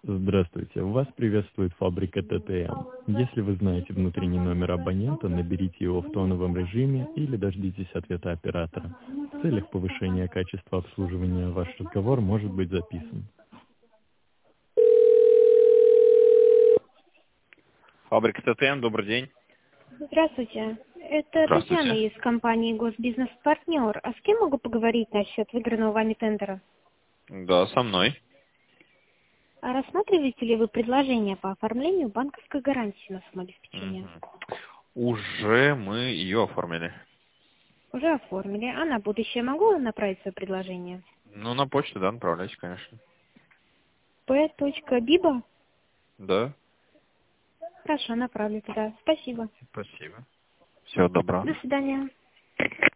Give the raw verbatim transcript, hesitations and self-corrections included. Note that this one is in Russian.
Здравствуйте, вас приветствует фабрика тэ тэ эм. Если вы знаете внутренний номер абонента, наберите его в тоновом режиме или дождитесь ответа оператора. В целях повышения качества обслуживания ваш разговор может быть записан. Фабрика тэ тэ эм, добрый день. Здравствуйте. Это Татьяна Здравствуйте. из компании «Госбизнес-партнер». А с кем могу поговорить насчет выигранного вами тендера? Да, со мной. А рассматриваете ли вы предложение по оформлению банковской гарантии на самообеспечение? Мгм. Уже мы ее оформили. Уже оформили. А на будущее могу направить свое предложение? Ну, на почту, да, направляйте, конечно. p.biba? Да. Хорошо, направлю туда. Спасибо. Спасибо. Всего доброго. До свидания.